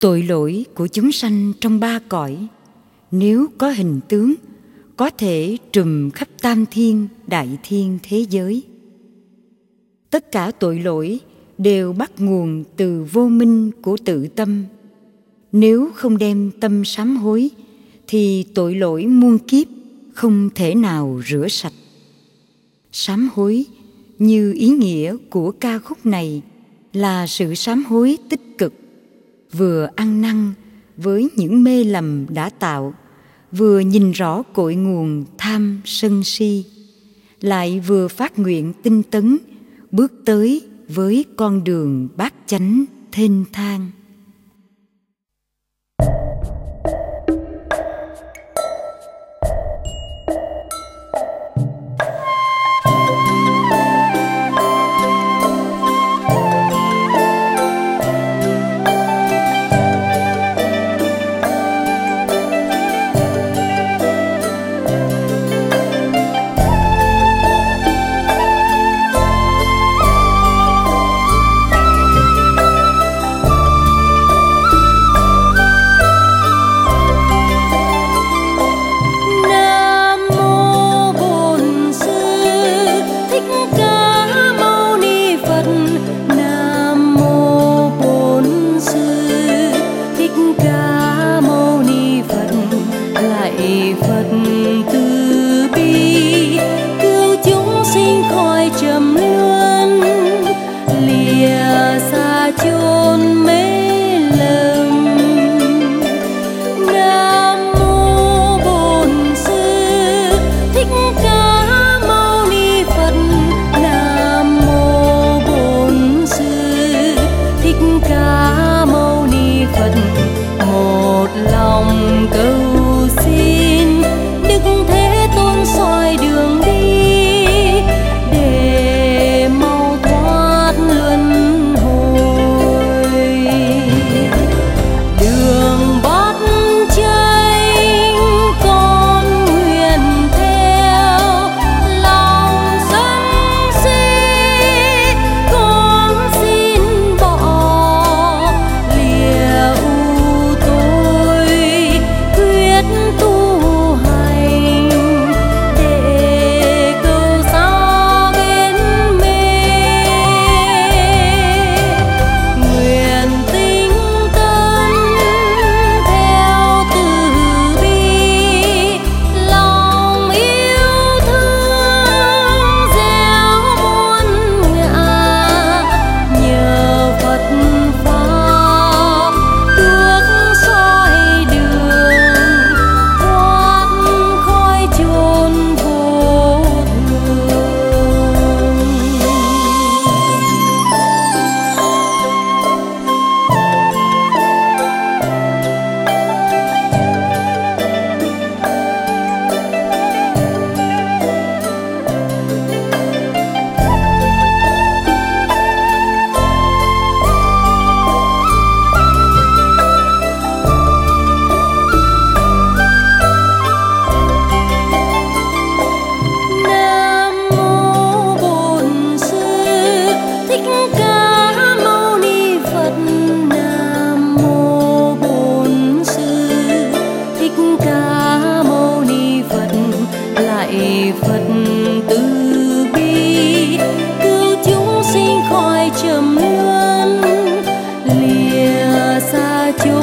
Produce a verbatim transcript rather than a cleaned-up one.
Tội lỗi của chúng sanh trong ba cõi, nếu có hình tướng, có thể trùm khắp tam thiên, đại thiên thế giới. Tất cả tội lỗi đều bắt nguồn từ vô minh của tự tâm. Nếu không đem tâm sám hối, thì tội lỗi muôn kiếp không thể nào rửa sạch. Sám hối, như ý nghĩa của ca khúc này, là sự sám hối tích cực, vừa ăn năn với những mê lầm đã tạo, vừa nhìn rõ cội nguồn tham sân si, lại vừa phát nguyện tinh tấn, bước tới với con đường bát chánh thênh thang. Trầm luân lìa xa chốn